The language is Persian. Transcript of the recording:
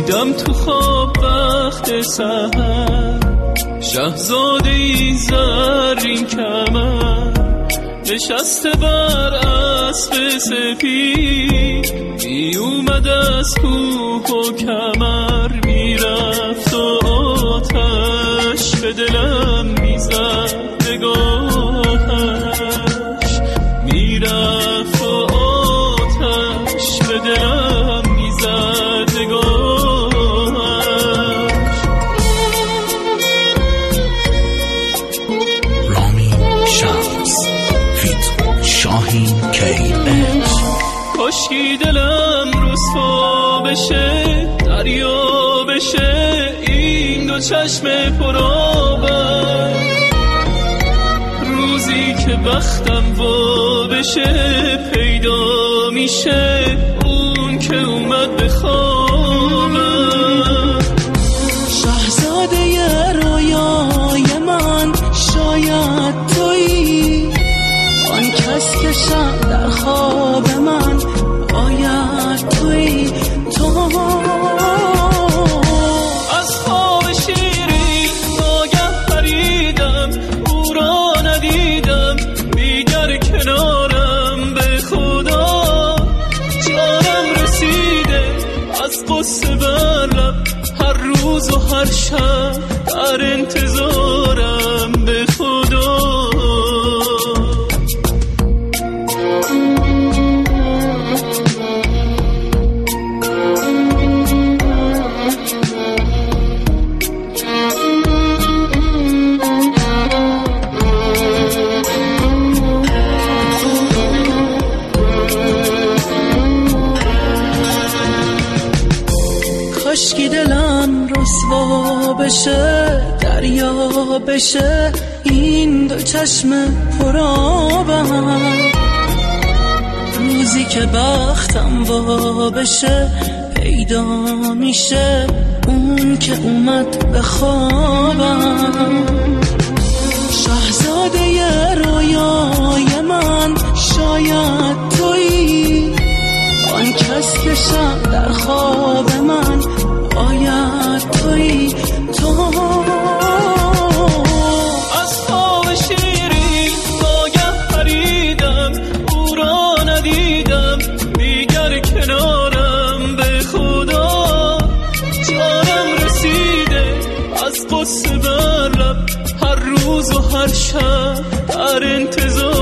دیدم تو خواب وقت سحر شهزاده ای زرین کمر نشسته بر اسب سپید می اومد از کوه و کمر میرفت و آتش به دلم میزد نگاهش میرفت و آتش به دلم میزد نگاهش. رامین شمس فیت شاهین KX. کاشکی دلم رسوا بشه دریا بشه این دو چشم پرآبم روزی که بختم وا بشه پیدا میشه اون که اومد به خوابم. شاهزاده رویای من شاید تویی آن کس که شب در خواب من آید تویی تو. از خواب شیرین ناگه پریدم او را ندیدم دیگر کنارم به خدا جانم رسیده از قصه بر لب هر روز و هر شب در انتظارم به خدا. کاشکی دلم رسوا بشه دریا بشه این دو چشم پرآبم روزی که بختم وا بشه پیدا میشه اون که اومد به خوابم. شاهزاده رویای من شاید تویی آن کس که شب در خواب من آید تویی تو. از خواب شیرین ناگه پریدم او را ندیدم دیگر کنارم به خدا جانم رسیده از قصه بر لب هر روز و هر شب در انتظار